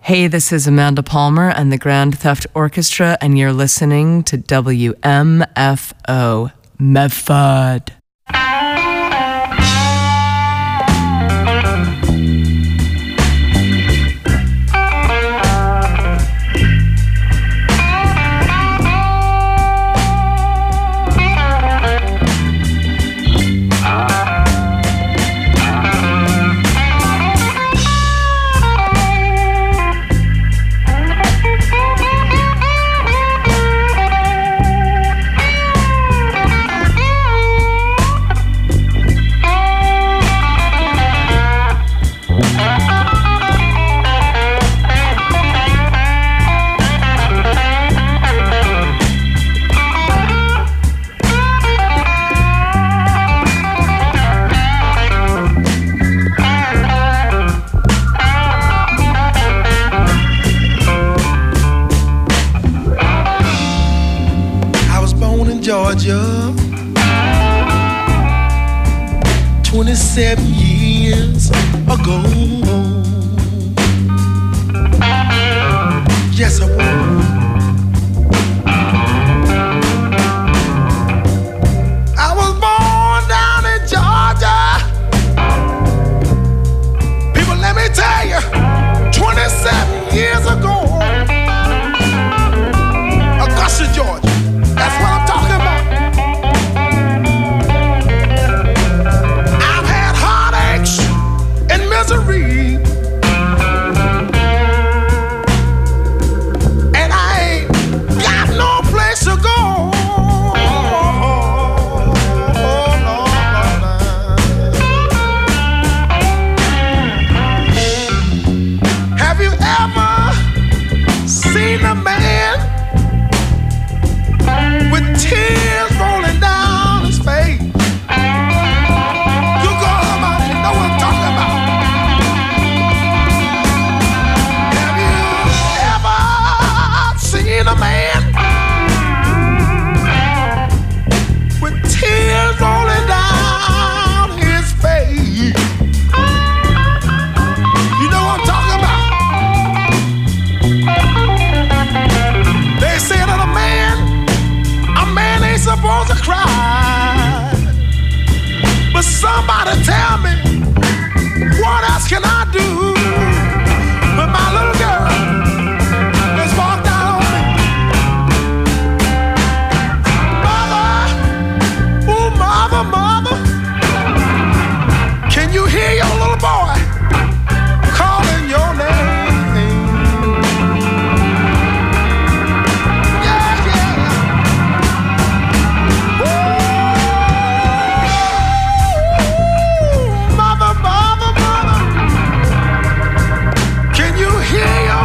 Hey, this is Amanda Palmer and the Grand Theft Orchestra, and you're listening to WMFO Medford. Georgia, 27 years ago. Yes, I was. I was born down in Georgia. People, let me tell you, 27 years ago. Augusta, Georgia. That's what I'm talking about. I've had heartaches and misery, and I ain't got no place to go. Have you ever seen a man with tears rolling down his face? You go about it, know what I'm talking about. Have you ever seen a man with tears rolling down his face? You know what I'm talking about. They say that a man ain't supposed to cry, but somebody tell me, what else can I do when my little girl has walked out on me? Mother, ooh, mother, mother, can you hear your little boy calling your name? Hear your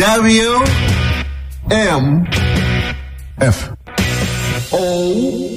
WMFO.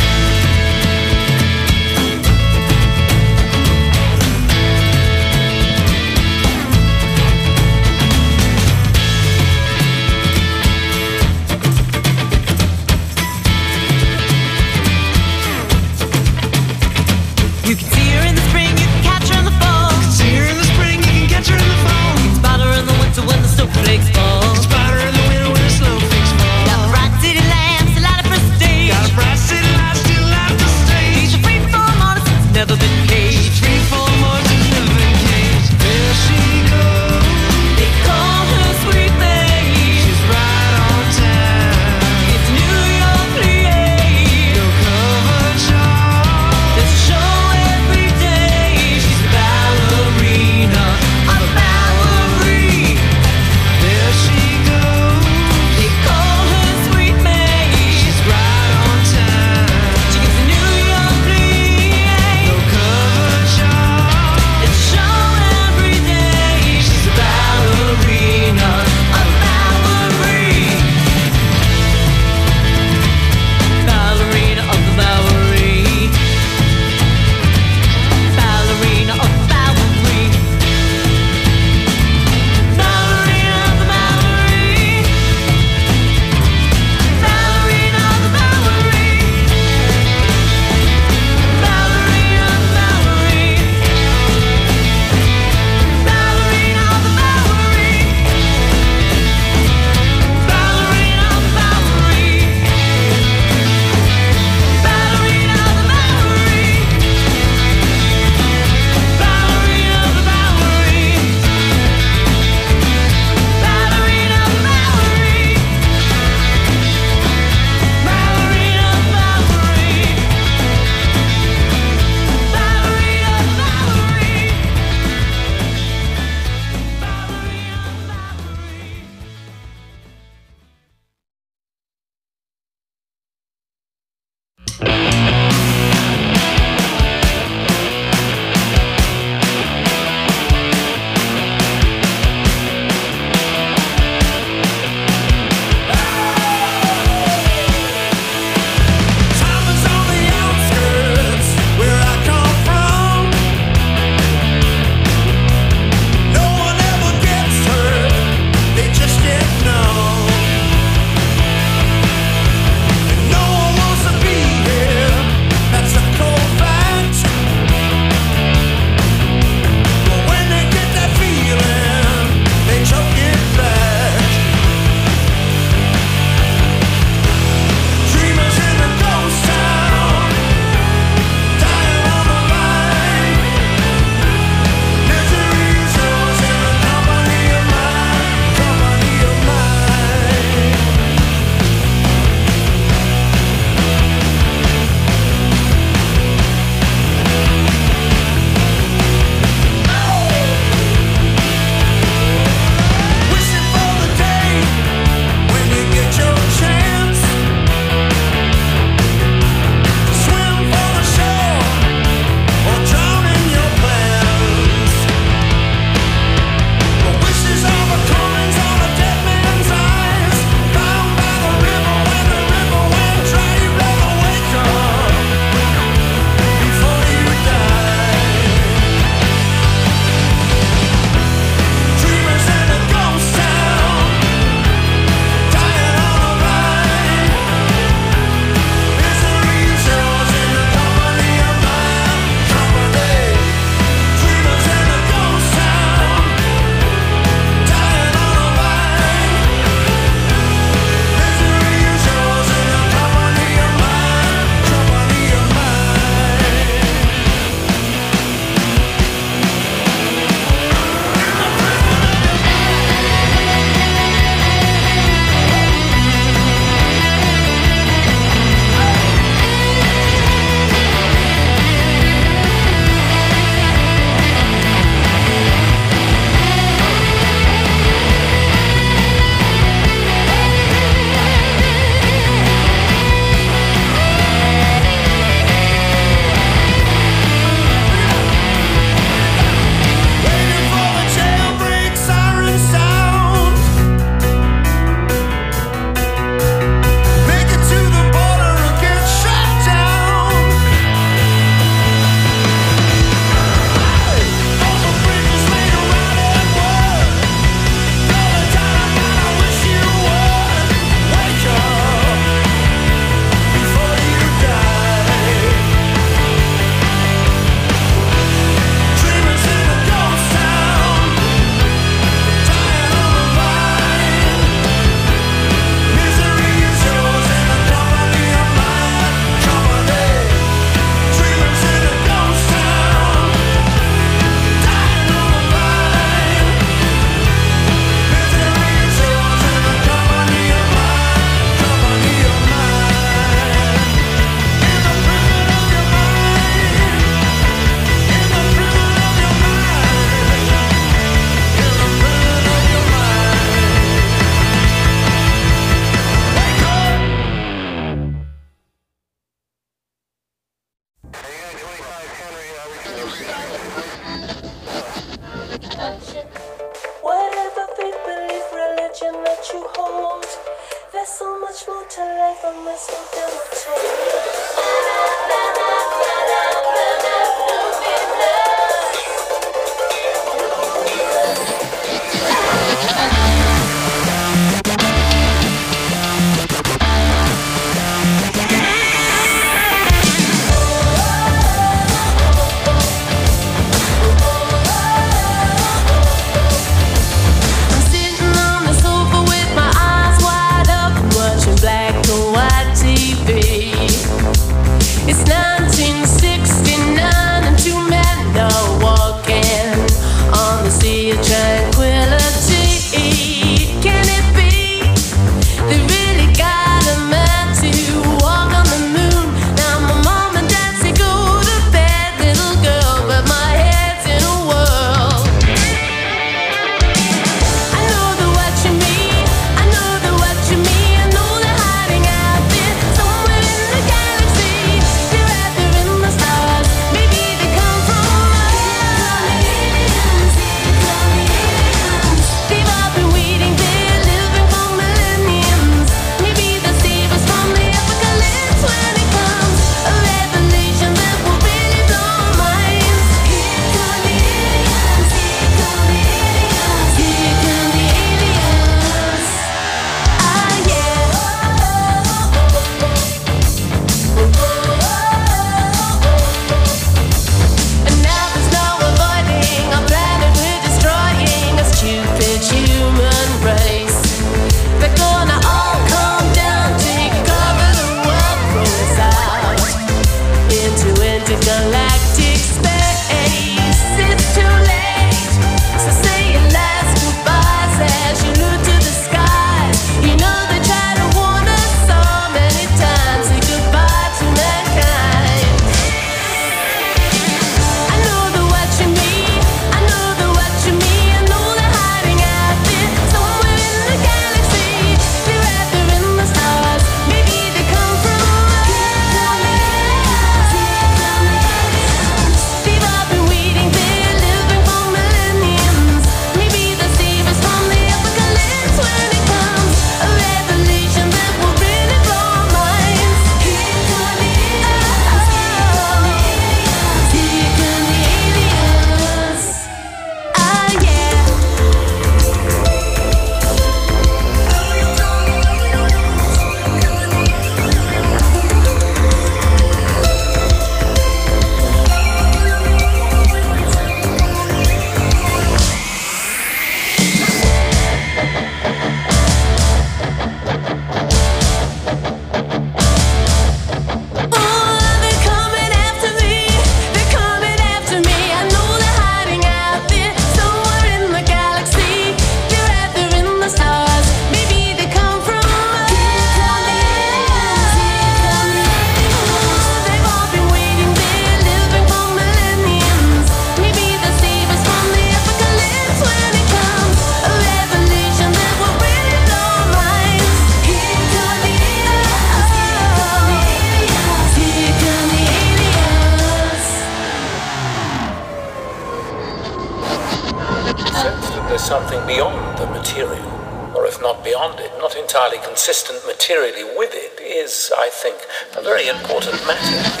Something beyond the material, or if not beyond it, not entirely consistent materially with it, is, I think, a very important matter.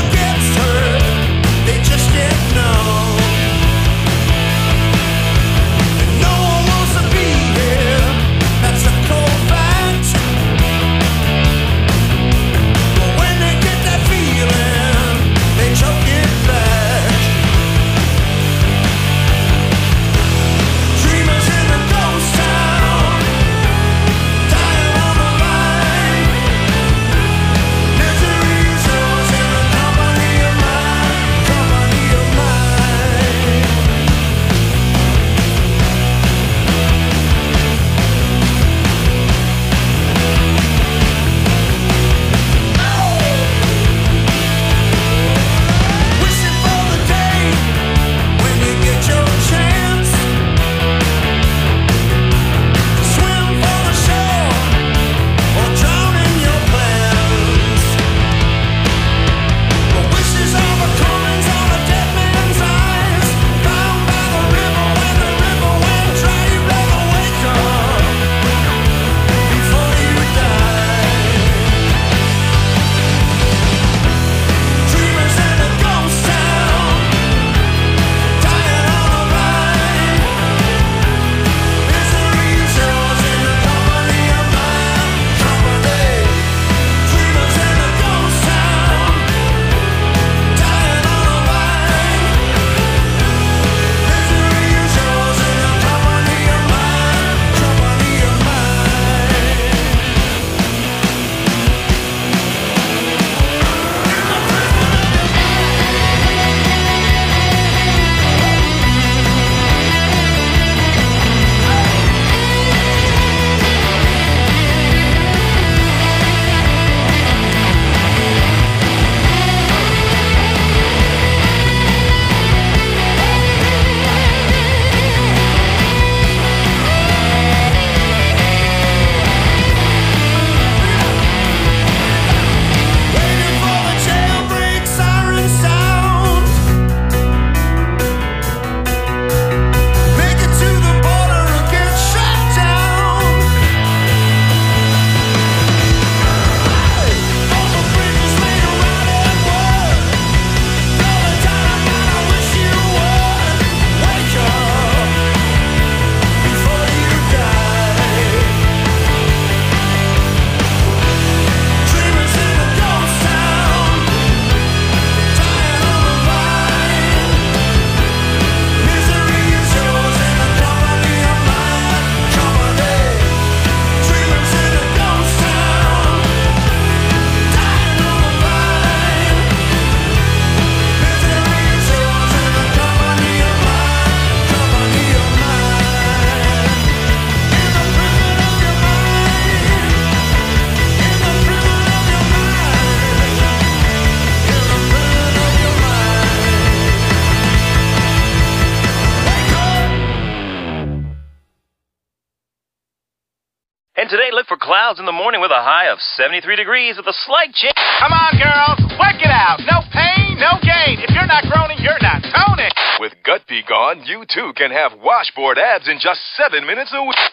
Just didn't know. And today, look for clouds in the morning with a high of 73 degrees with a slight chance. Come on, girls, work it out. No pain, no gain. If you're not groaning, you're not toning. With Gut Be Gone, you too can have washboard abs in just 7 minutes a week.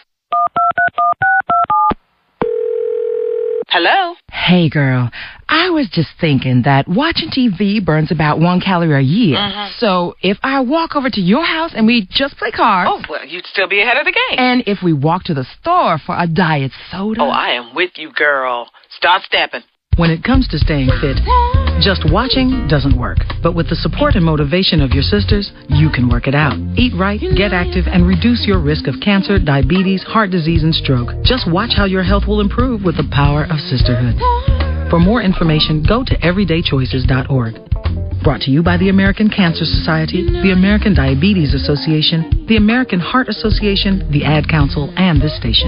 Hello? Hey, girl. I was just thinking that watching TV burns about 1 calorie a year. So if I walk over to your house and we just play cards... Oh, well, you'd still be ahead of the game. And if we walk to the store for a diet soda... Oh, I am with you, girl. Start stepping. When it comes to staying fit, just watching doesn't work. But with the support and motivation of your sisters, you can work it out. Eat right, get active, and reduce your risk of cancer, diabetes, heart disease, and stroke. Just watch how your health will improve with the power of sisterhood. For more information, go to everydaychoices.org. Brought to you by the American Cancer Society, the American Diabetes Association, the American Heart Association, the Ad Council, and this station.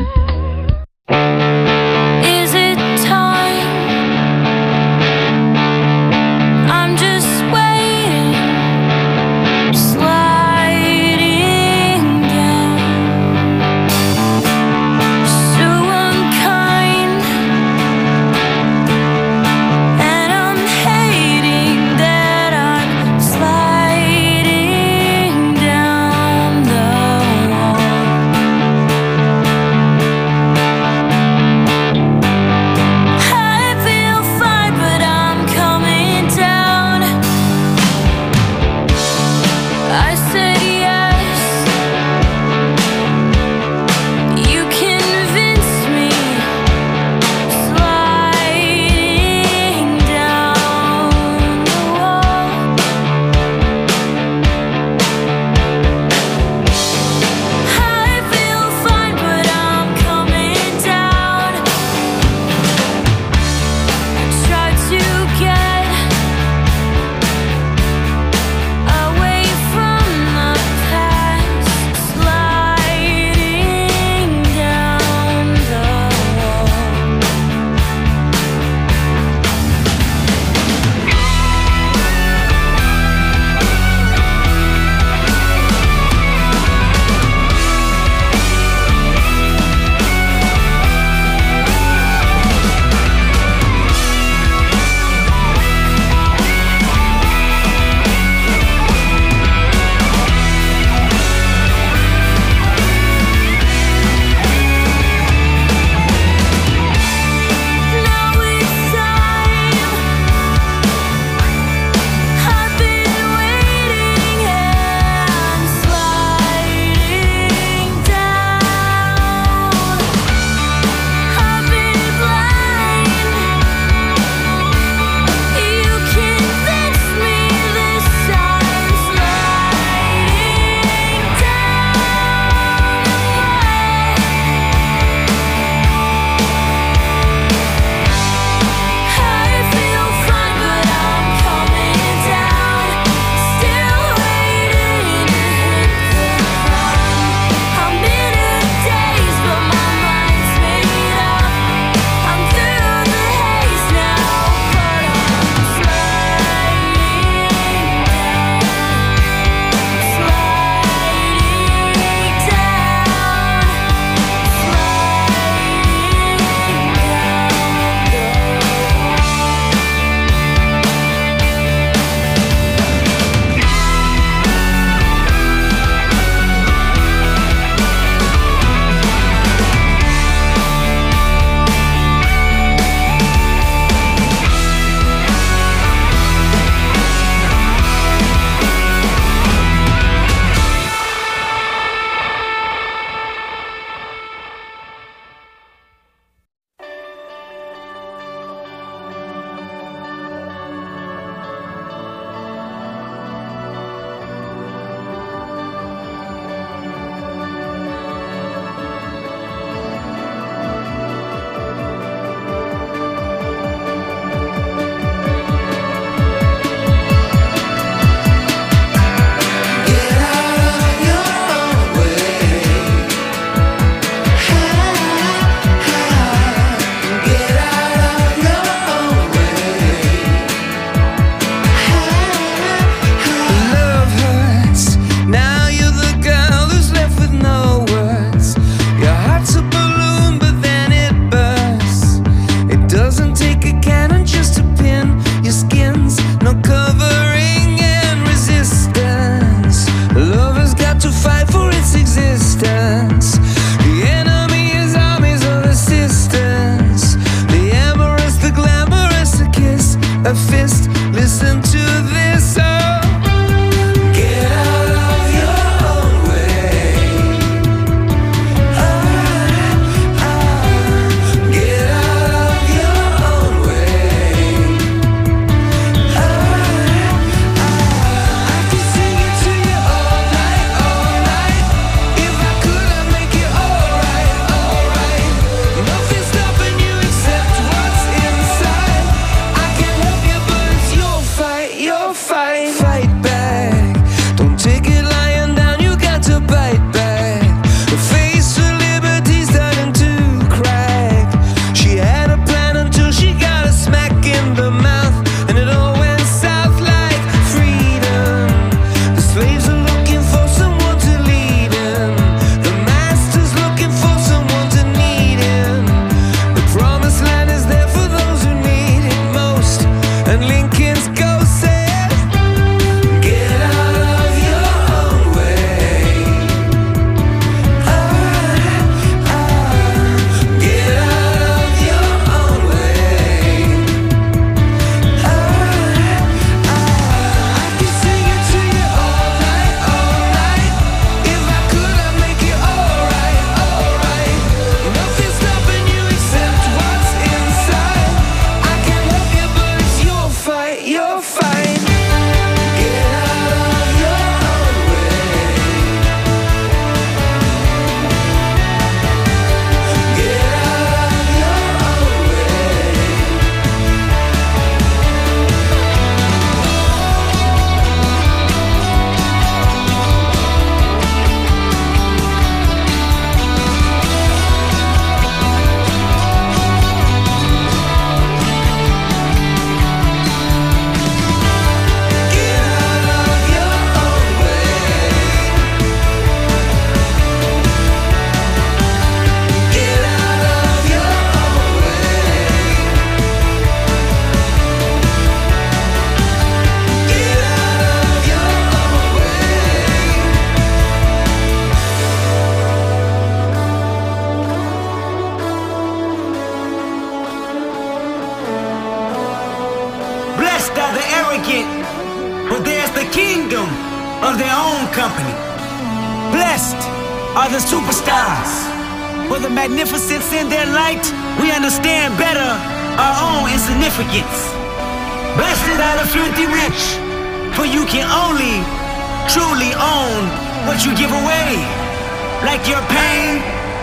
arrogant, but there's the kingdom of their own company. Blessed are the superstars. For the magnificence in their light, we understand better our own insignificance. Blessed are the filthy rich, for you can only truly own what you give away, like your pain.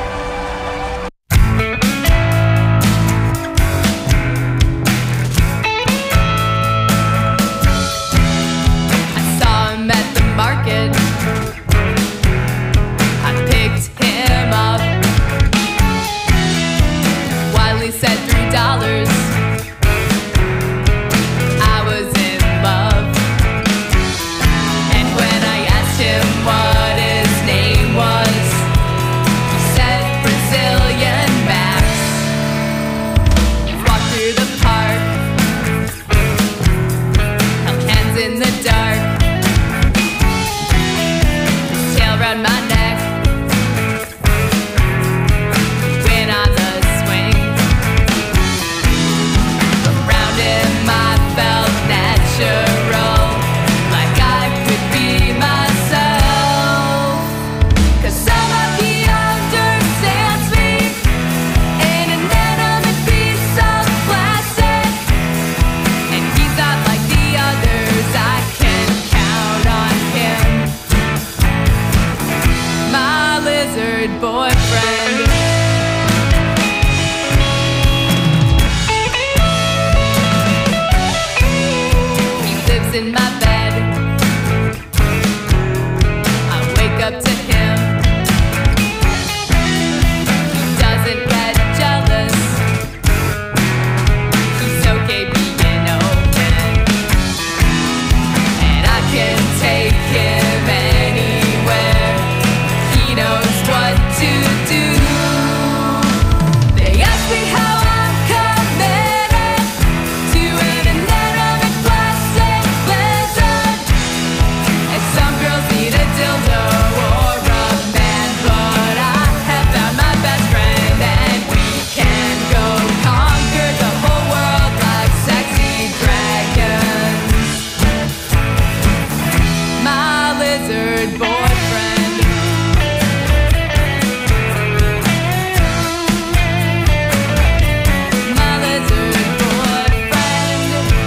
I saw him at the market. I picked him up. Wiley said $3. I was in love. And when I asked him what his name was, he said Brazilian Max. We walked through the park, held hands in the dark, his tail around my neck, went on the swing. Around him I felt natural, like I could be myself. 'Cause somehow he understands me, an inanimate piece of plastic. And he's not like the others, I can count on him. My lizard boyfriend. He lives in my bed. I wake up to him. He doesn't get jealous. He's okay being open. And I can take him anywhere. He knows what to do. They ask me how I'm committed to an inanimate plastic lizard. And some girls need a dildo or a man, but I have found my best friend, and we can go conquer the whole world like sexy dragons. My lizard boyfriend. My lizard boyfriend.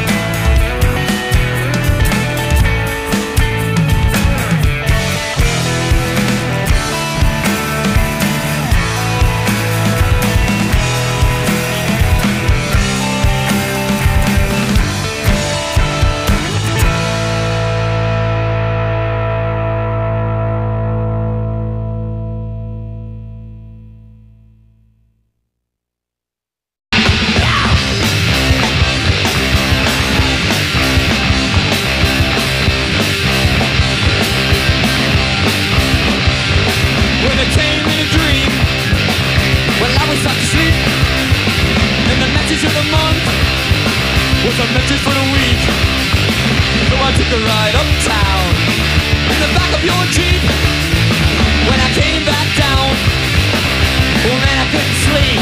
When it came in a dream, well, I was sound asleep, and the message of the month was a message for the week. So I took a ride uptown in the back of your Jeep. When I came back down, oh man, I couldn't sleep.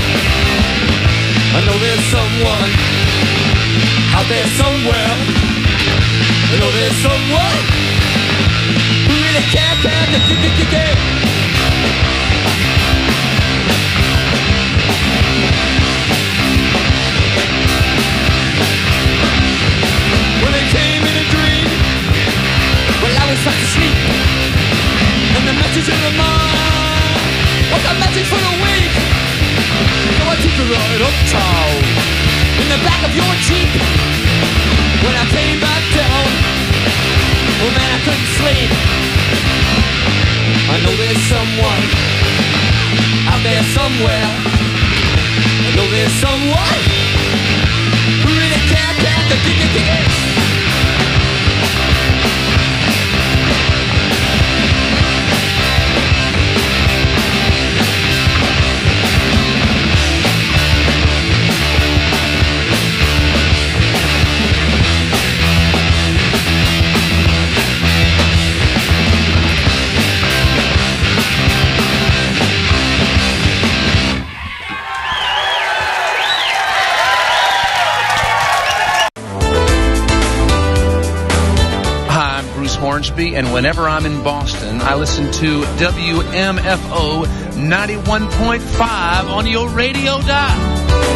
I know there's someone out there somewhere. I know there's someone who really can't bear the When it came in a dream, well, I was fast asleep, and the message in the mind was a message for the week. So I took a ride uptown in the back of your Jeep. When I came back down, oh man, I couldn't sleep. I know there's someone out there somewhere. I know there's someone who really can't bear the Hornsby, and whenever I'm in Boston, I listen to WMFO 91.5 on your radio dial.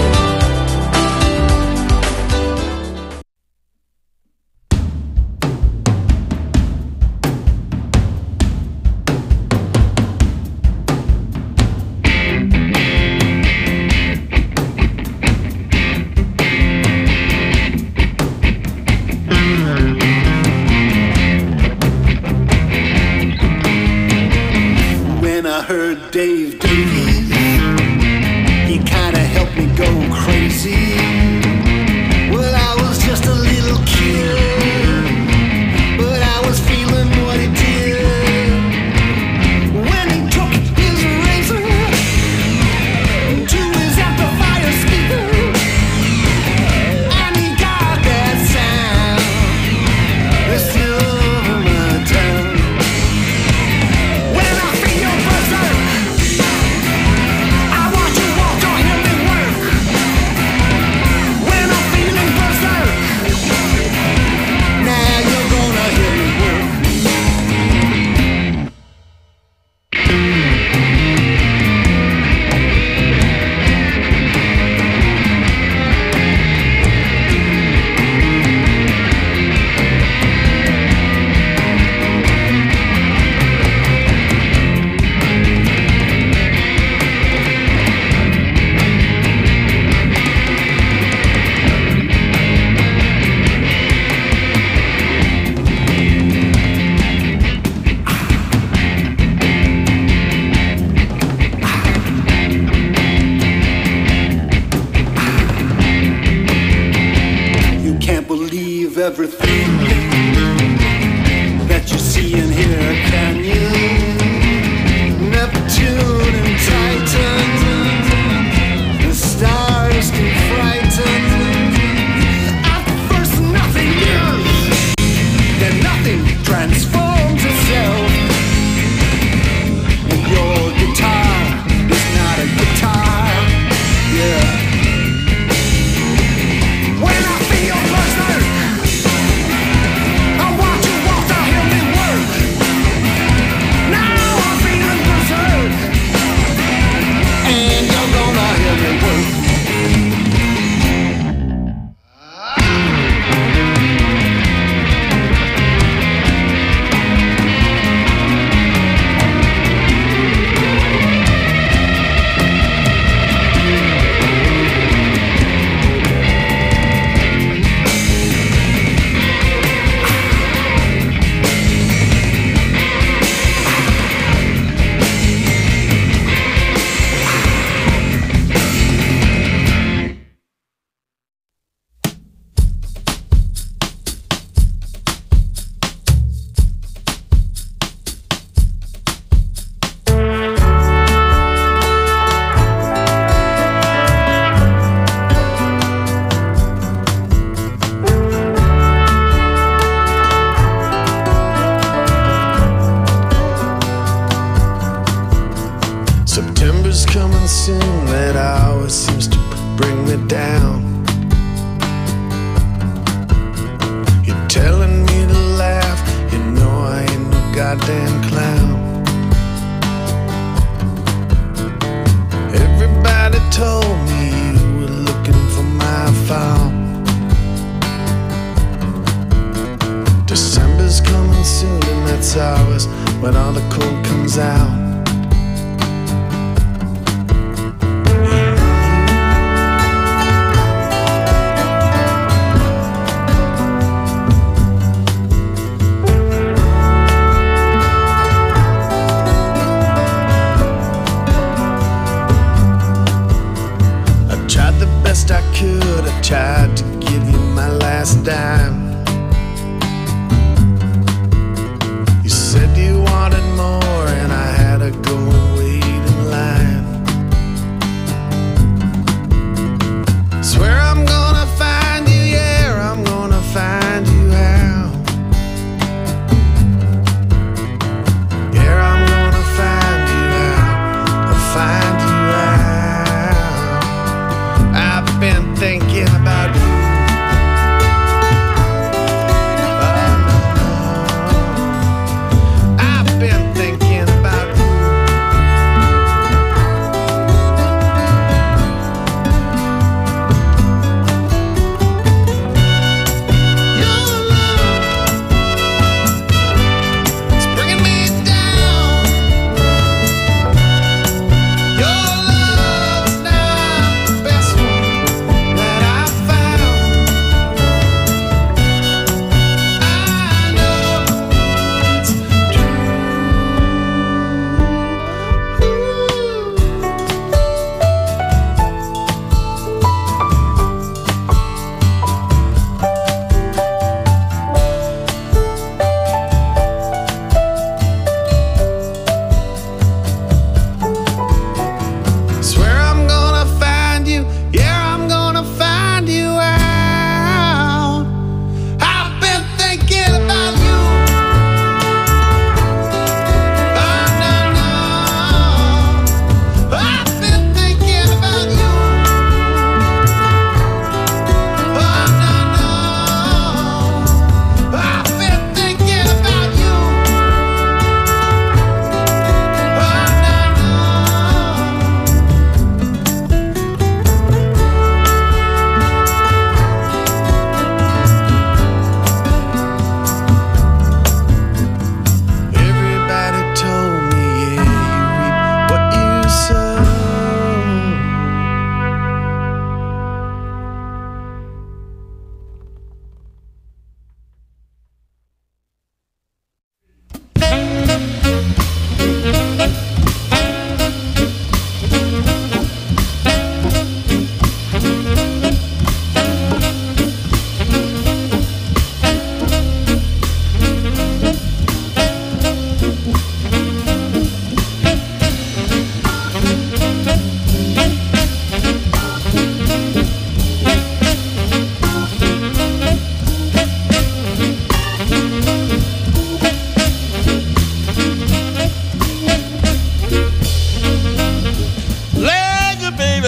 Dave Davies, he kinda helped me go crazy. Well, I was just a little kid, but I was feeling what he did. When he took his razor to his amplifier speaker, and he got that sound that's still over my tongue. When I feel berserk, everything that you see and hear, can you? Neptune and Titan, the stars can frighten. At first nothing is, then nothing transforms itself. And your guitar is not a guitar, yeah. When I feel berserk, Thinking about you.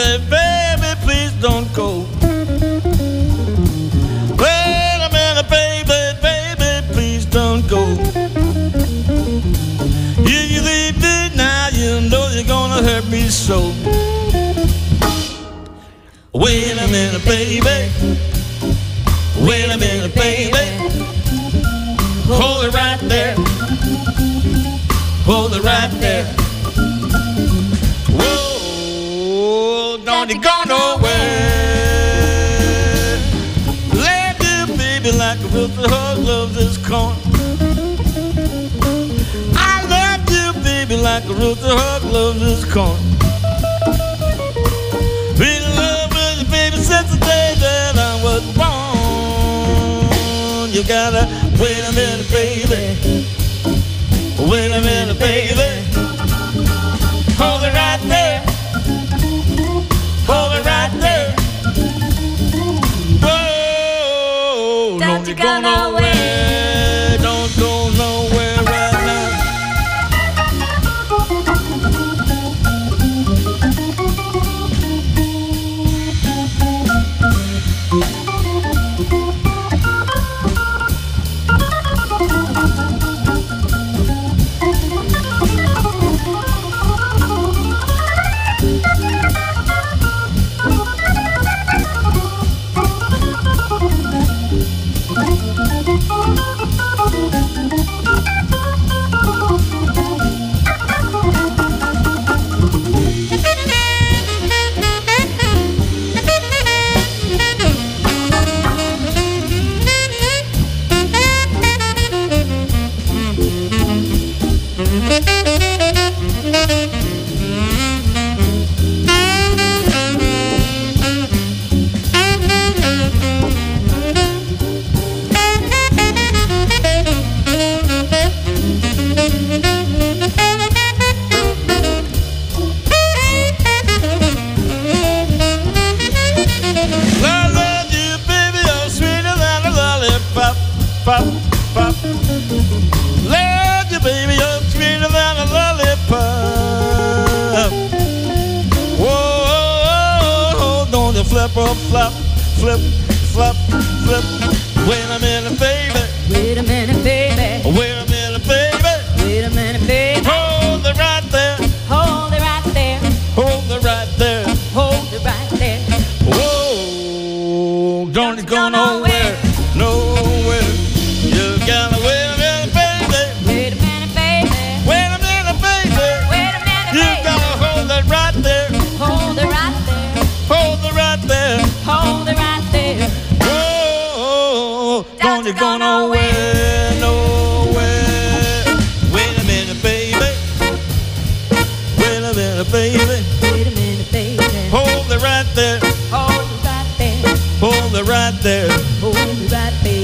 minute, baby, please don't go. Wait a minute, baby, baby, please don't go. If you leave me now, you know you're gonna hurt me so. Wait a minute, baby. Wait a minute, baby. Hold it right there. Hold it right there. Whoa, don't you go nowhere. Love you, baby, like a Wilson Hug loves his corn. I love you, baby, like a Wilson Hug loves his corn. Been in love with you, baby, since the day that I was born. You gotta wait a minute, baby. Wait a minute, baby. Hold it right there. Hold it right there. Whoa, don't you go nowhere. Don't go nowhere right now. Pop, pop. Love you, baby, you're sweeter than a lollipop. Whoa, don't you flip or flop, flip, flop, flip. Wait a minute, baby. Wait a minute, baby. Wait a minute, baby. Wait a minute, baby. Hold it right there. Hold it right there. Hold it right there. Hold it right there. Whoa, don't you go nowhere, nowhere. You gotta wait a minute, baby. Wait a minute, baby. Wait a minute, baby. Wait a minute, You baby. gotta hold it right there. Hold it right there. Hold it right there. Hold it right there. Whoa, don't you go nowhere, nowhere. Wait a minute, baby. Wait a minute, baby. Wait a minute, baby. Hold it right there. Hold it right there. Hold it right there. Hold it right there.